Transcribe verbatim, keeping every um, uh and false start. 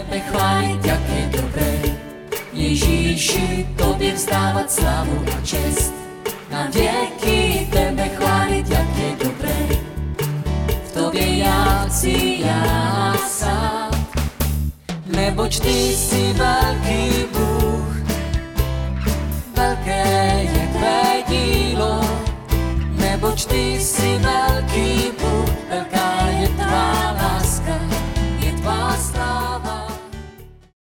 tebe chválit, jak je dobré. Ježíši, tobě vzdávat slávu a čest. Na věky tebe chválit, jak je dobré. V tobě já chci jásat. Neboť ty jsi velký Bůh, velké je tvé dílo. Neboť ty jsi velký